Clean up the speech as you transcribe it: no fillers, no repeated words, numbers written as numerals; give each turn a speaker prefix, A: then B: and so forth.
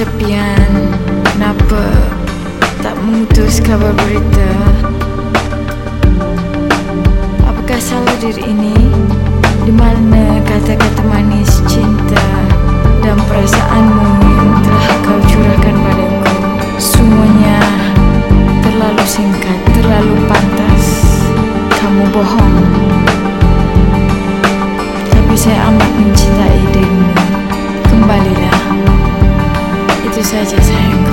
A: kesepian, kenapa tak mengutus kabar berita? Apakah salah diri ini? Di mana kata-kata manis cinta dan perasaanmu yang telah kau curahkan padaku? Semuanya terlalu singkat, terlalu pantas. Kamu bohong, tapi saya amat mencintai dirimu. Kembalilah, itu saja sayangku.